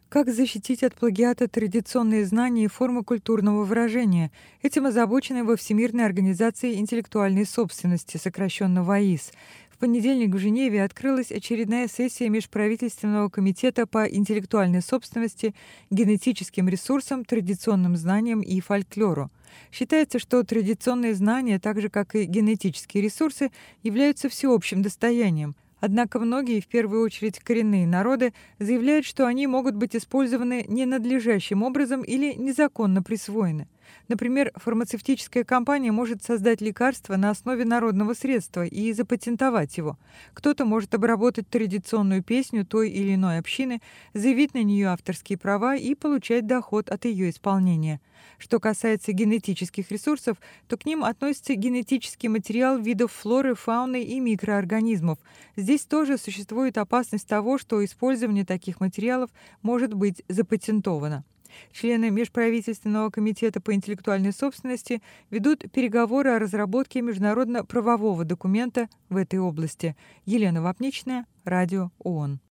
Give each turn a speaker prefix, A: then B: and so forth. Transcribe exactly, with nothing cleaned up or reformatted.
A: Как защитить от плагиата традиционные знания и формы культурного выражения? Этим озабочены во Всемирной организации интеллектуальной собственности, сокращенно ВАИС. В понедельник в Женеве открылась очередная сессия Межправительственного комитета по интеллектуальной собственности, генетическим ресурсам, традиционным знаниям и фольклору. Считается, что традиционные знания, так же как и генетические ресурсы, являются всеобщим достоянием. Однако многие, в первую очередь коренные народы, заявляют, что они могут быть использованы ненадлежащим образом или незаконно присвоены. Например, фармацевтическая компания может создать лекарство на основе народного средства и запатентовать его. Кто-то может обработать традиционную песню той или иной общины, заявить на нее авторские права и получать доход от ее исполнения. Что касается генетических ресурсов, то к ним относится генетический материал видов флоры, фауны и микроорганизмов. Здесь тоже существует опасность того, что использование таких материалов может быть запатентовано. Члены Межправительственного комитета по интеллектуальной собственности ведут переговоры о разработке международно-правового документа в этой области. Елена Вапничная, Радио ООН.